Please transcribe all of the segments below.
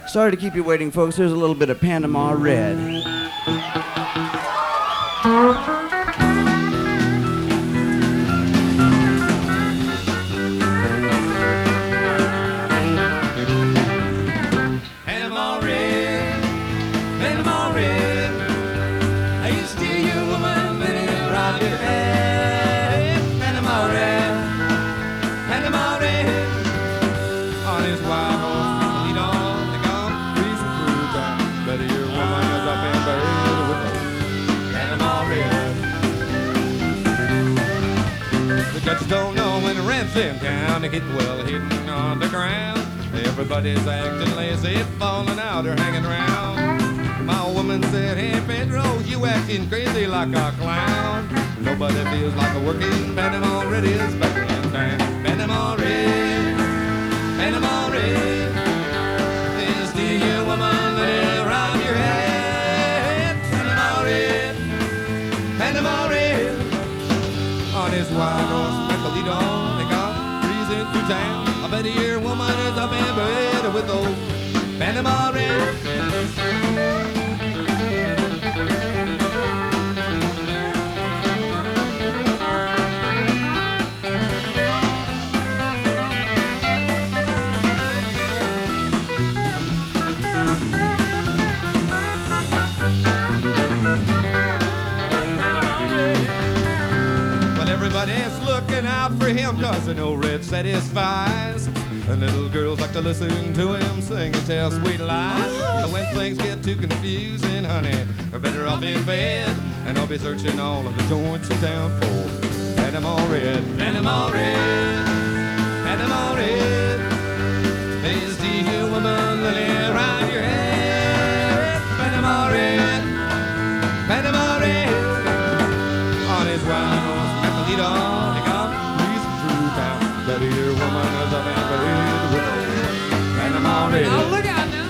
Sorry to keep you waiting, folks. Here's a little bit of Panama Red. Panama Red, Panama Red. I used to steal your woman, let it rob your head. Panama Red, Panama Red. On his white horse, lead on the gun, greasing through town. Better your woman is up in bed with the Panama Red. The Dutch don't know when the rent's in town. They're getting well hidden on the ground. Everybody's acting lazy, falling out or hanging around. My woman said, hey Pedro, you acting crazy like a clown. Nobody feels like a working Panama Red is back in town. Panama Red, Panama Red. They steal your woman, let it rob your head. Panama Red, Panama Red. On his white horse, Megalito, they got breezing through town. I bet your woman is up in bed with old Panama Red. Well, everybody's looking out for him 'cause they know Red satisfies. And little girls like to listen to him sing and tell sweet lies. But when things get too confusing, honey, we're better off in bed. And I'll be searching all of the joints in town for Panama Red, Panama Red, Panama Red. Is the woman lily around your head? Panama Red, Panama Red. On his wild horse, Megalito, he got breezing through town. That here woman is up in bed with Panama Red. Oh, look out now.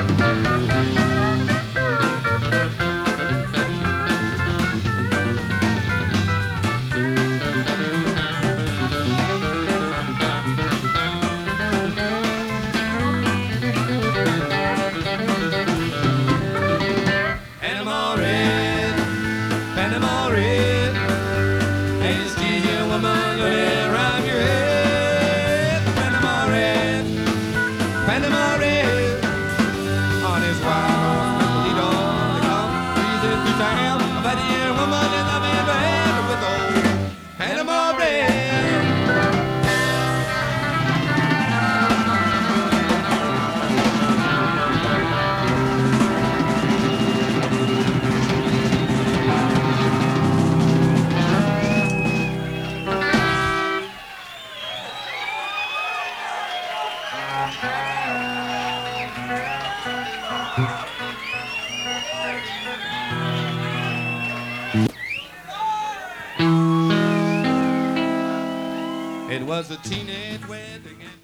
Panama Red, Panama Red. Hey, steal your woman, let it rob your head. Panama Red, Panama Red. On his wild horse, Megalito, they come breezing through town. I bet your woman is up in bed with old Panama Red. It was a teenage wedding.